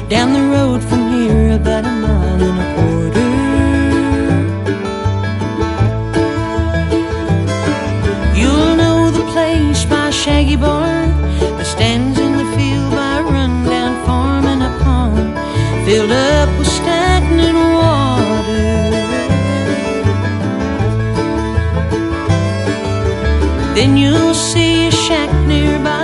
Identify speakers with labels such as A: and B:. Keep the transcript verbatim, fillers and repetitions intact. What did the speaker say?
A: down the road from here about a mile and a quarter. You'll know the place by a shaggy barn that stands in the field by a rundown farm and a pond filled up with stagnant water. Then you'll see a shack nearby